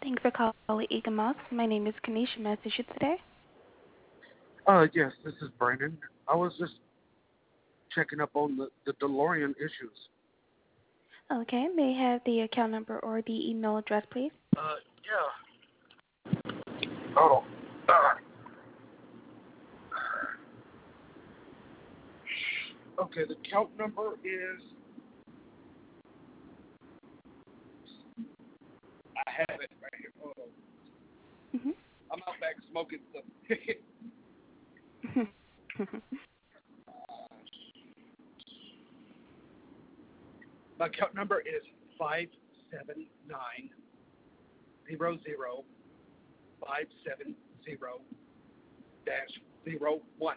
Thanks for calling Eaglemoss. My name is Kanisha. Message you today. Yes, this is Brandon. I was just checking up on the DeLorean issues. Okay, may I have the account number or the email address, please? Yeah. Oh. Okay, the count number is. I have it right here. Hold on. I'm out back smoking some. Mm-hmm. My count number is 57900 570-01.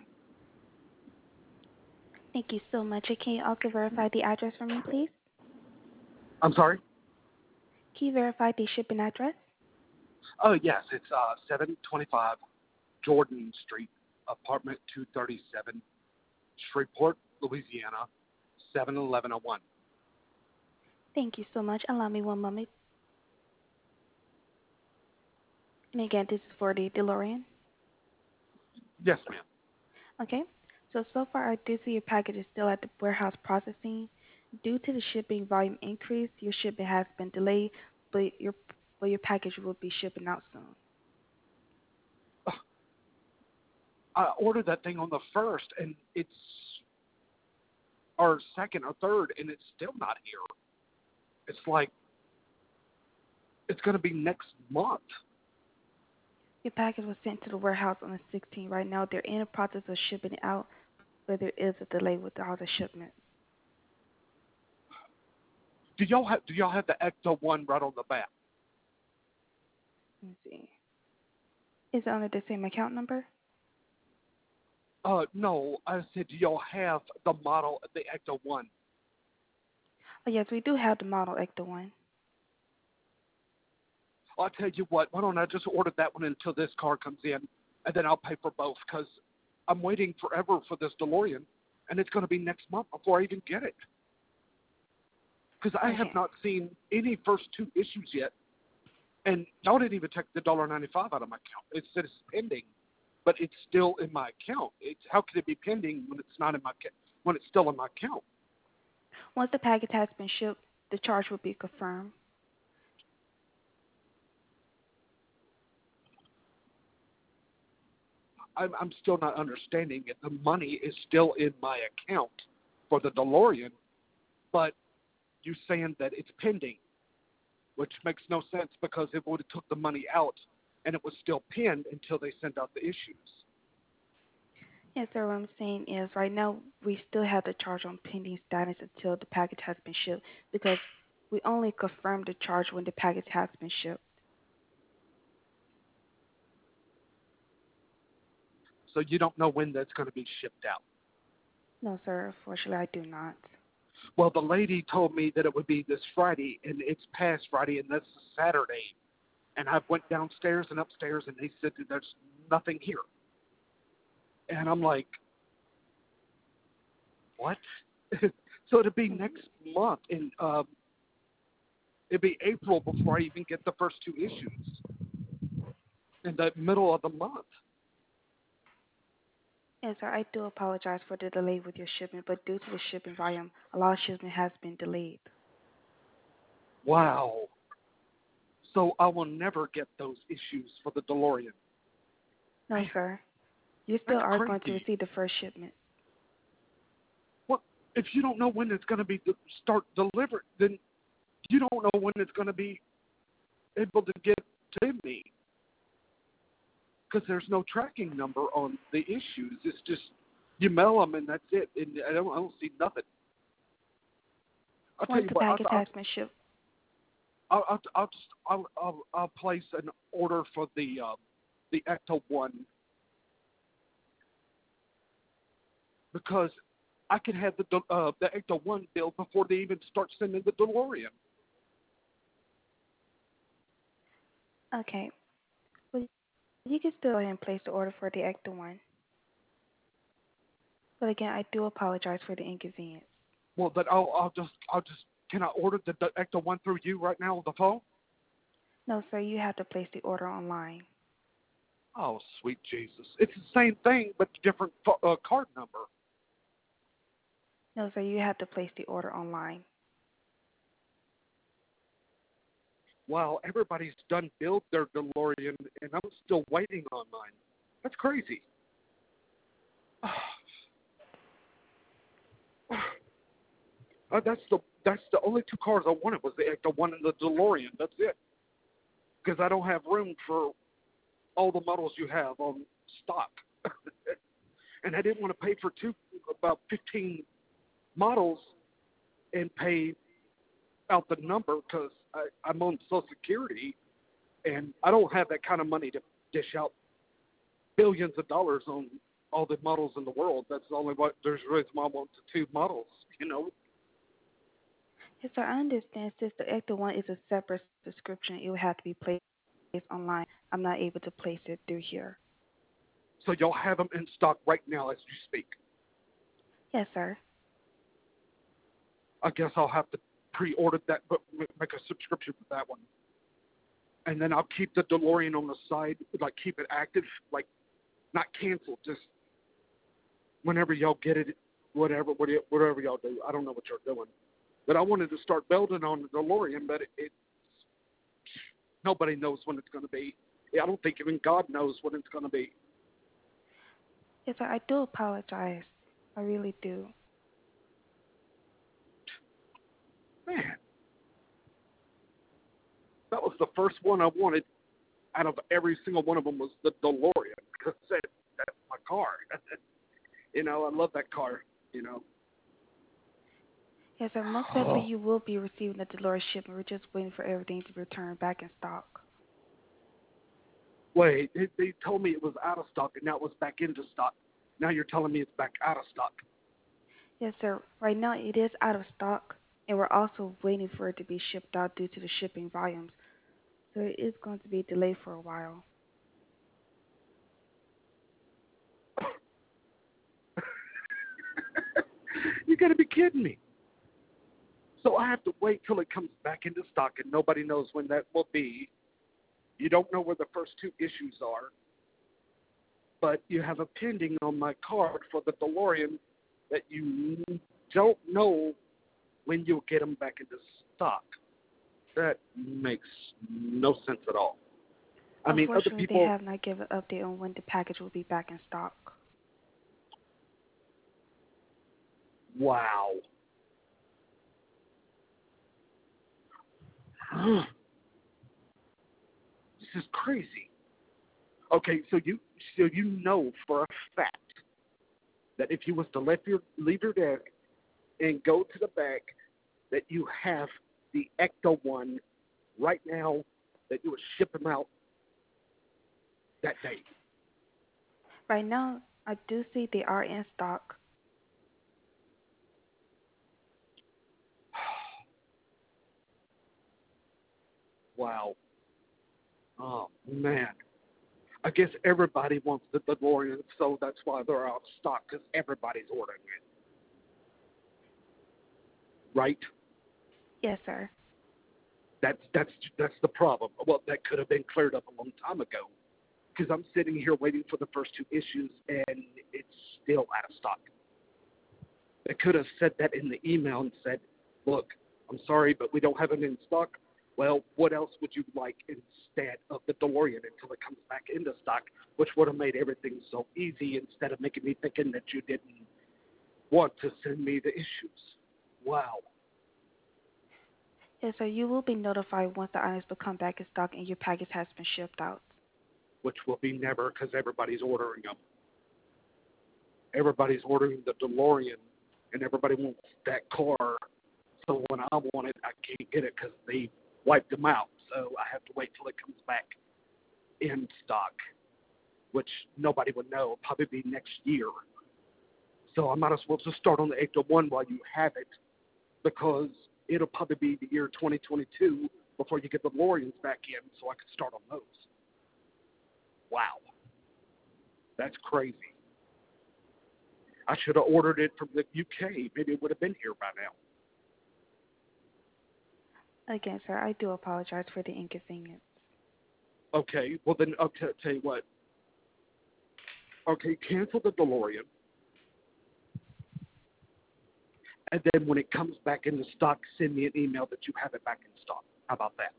Thank you so much. Can you also verify the address for me, please? I'm sorry? Can you verify the shipping address? Oh, yes, it's 725 Jordan Street, apartment 237, Shreveport, Louisiana, 71101. Thank you so much. Allow me one moment. And again, this is for the DeLorean. Yes, ma'am. Okay. So far, I do see your package is still at the warehouse processing. Due to the shipping volume increase, your shipment has been delayed, but your package will be shipping out soon. I ordered that thing on the first, and it's or second or third, and it's still not here. It's like it's going to be next month. Your package was sent to the warehouse on the 16th. Right now, they're in the process of shipping it out, but there is a delay with all the shipment. Do y'all have the Ecto one right on the back? Let me see. Is it under the same account number? No, I said do y'all have the model, the Ecto one? Oh, yes, we do have the model Ecto 1. I'll tell you what. Why don't I just order that one until this car comes in, and then I'll pay for both because I'm waiting forever for this DeLorean, and it's going to be next month before I even get it. Because I have Okay. not seen any first two issues yet. And y'all didn't even take the $1.95 out of my account. It said it's pending, but it's still in my account. How can it be pending when it's not in my when it's still in my account? Once the package has been shipped, the charge will be confirmed. I'm still not understanding it. The money is still in my account for the DeLorean, but you're saying that it's pending, which makes no sense because it would have took the money out and it was still pinned until they sent out the issues. Yes, sir. What I'm saying is right now we still have the charge on pending status until the package has been shipped because we only confirm the charge when the package has been shipped. So you don't know when that's going to be shipped out. No, sir. Unfortunately, I do not. Well, the lady told me that it would be this Friday, and it's past Friday, and this is Saturday. And I went downstairs and upstairs, and they said that there's nothing here. And I'm like, what? So it'll be next month, and it'll be April before I even get the first two issues in the middle of the month. Yes, sir. I do apologize for the delay with your shipment, but due to the shipping volume, a lot of shipment has been delayed. Wow. So I will never get those issues for the DeLorean. No, Man, sir. You still that's are going to crazy. receive the first shipment. What if you don't know when it's going to be start delivered? Then you don't know when it's going to be able to get to me because there's no tracking number on the issues. It's just you mail them and that's it. And I don't see nothing. I'll tell Once you the what. package has been shipped, I'll place an order for the Ecto one because I can have the Ecto one built before they even start sending the DeLorean. okay. Well, you can still go ahead and place the order for the Ecto 1. But again, I do apologize for the inconvenience. Well, then I'll just can I order the Ecto one through you right now on the phone? No, sir, you have to place the order online. Oh, sweet Jesus. It's the same thing, but different card number. No, sir, you have to place the order online. Wow, everybody's done built their DeLorean, and I'm still waiting on mine. That's crazy. That's the only two cars I wanted was the one and the DeLorean. That's it. Because I don't have room for all the models you have on stock, and I didn't want to pay for about 15 models and pay out the number because I'm on Social Security, and I don't have that kind of money to dish out billions of dollars on all the models in the world. That's the only what there's a reason why I want the two models. You know, Yes, sir, I understand. Since the Ecto one is a separate subscription, it will have to be placed online. I'm not able to place it through here. so y'all have them in stock right now as you speak. Yes, sir. I guess I'll have to pre-order that, but make a subscription for that one, and then I'll keep the DeLorean on the side, like keep it active, like not canceled, just whenever y'all get it, whatever y'all do. I don't know what you're doing, but I wanted to start building on the DeLorean, but nobody knows when it's going to be. I don't think even God knows when it's going to be. Yes, sir, I do apologize. I really do. Man, that was the first one I wanted out of every single one of them was the DeLorean because that's my car. I love that car. You know. Yes, sir, most definitely you will be receiving the Dolores shipment. We're just waiting for everything to return back in stock. Wait, they told me it was out of stock and now it was back into stock. Now you're telling me it's back out of stock. Yes, sir. Right now it is out of stock, and we're also waiting for it to be shipped out due to the shipping volumes. So it is going to be delayed for a while. You got to be kidding me. So I have to wait till it comes back into stock, and nobody knows when that will be. You don't know where the first two issues are, but you have a pending on my card for the DeLorean that you don't know when you'll get them back into stock. That makes no sense at all. I mean, other Unfortunately, they people, have not given an update on when the package will be back in stock. wow. This is crazy. Okay, so you know for a fact that if you was to leave your desk and go to the back, that you have the Ecto one right now that you would ship them out that day. Right now, I do see they are in stock. Wow. Oh man. I guess everybody wants the DeLorean, so that's why they're out of stock because everybody's ordering it, right? Yes, sir. That's the problem. Well, that could have been cleared up a long time ago because I'm sitting here waiting for the first two issues and it's still out of stock. They could have said that in the email and said, "Look, I'm sorry, but we don't have it in stock." Well, what else would you like instead of the DeLorean until it comes back into stock, which would have made everything so easy instead of making me thinking that you didn't want to send me the issues. Wow. Yes, sir. You will be notified once the items become back in stock and your package has been shipped out. Which will be never because everybody's ordering them. Everybody's ordering the DeLorean, and everybody wants that car. So when I want it, I can't get it because they wiped them out. So I have to wait till it comes back in stock, which nobody would know. It'll probably be next year. So I might as well just start on the Ecto one while you have it, because it'll probably be the year 2022 before you get the DeLoreans back in, so I can start on those. Wow, that's crazy. I should have ordered it from the UK. Maybe it would have been here by now. Again, sir, I do apologize for the inconvenience. Okay, well then I'll tell you what. Okay, cancel the DeLorean, and then when it comes back into stock, send me an email that you have it back in stock. How about that?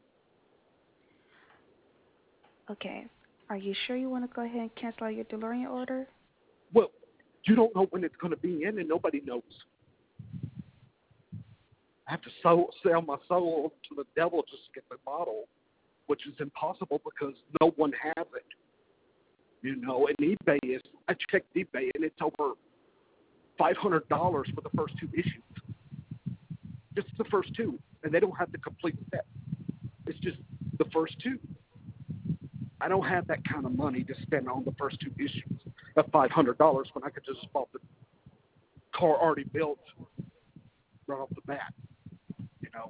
Okay. Are you sure you want to go ahead and cancel out your DeLorean order? Well, you don't know when it's going to be in, and nobody knows. I have to sell my soul to the devil just to get the model, which is impossible because no one has it. You know, and eBay is, I checked eBay, and it's over $500 for the first two issues. Just the first two, and they don't have the complete set. It's just the first two. I don't have that kind of money to spend on the first two issues of $500 when I could just bought the car already built right off the bat. You know.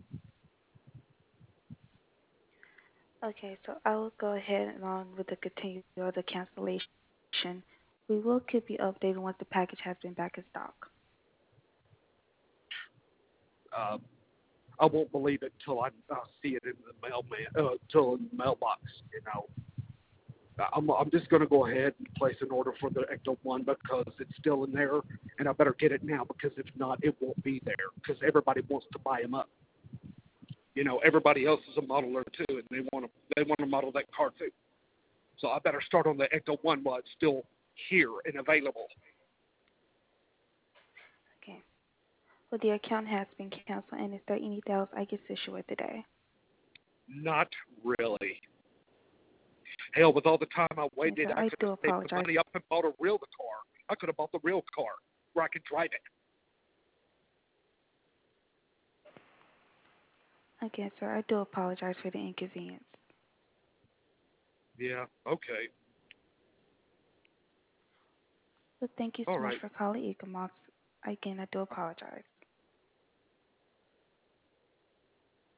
Okay, so I will go ahead and on with the continue or the cancellation. We will keep you updated once the package has been back in stock. Uh, I won't believe it till I see it in the till in the mailbox. You know, I'm just going to go ahead and place an order for the Ecto One because it's still in there, and I better get it now because if not, it won't be there because everybody wants to buy them up. You know, everybody else is a modeler too, and they want to model that car too. So I better start on the Ecto One while it's still here and available. Okay. Well, the account has been canceled, and is there anything else I can assist you with today? Not really. Hell, with all the time I Okay, waited, sir, I I could do have saved the apologize. money up and bought a real car. I could have bought the real car where I could drive it. Again, sir, I do apologize for the inconvenience. Yeah, okay. But thank you All so much right. for calling Ecomox. Again, I do apologize.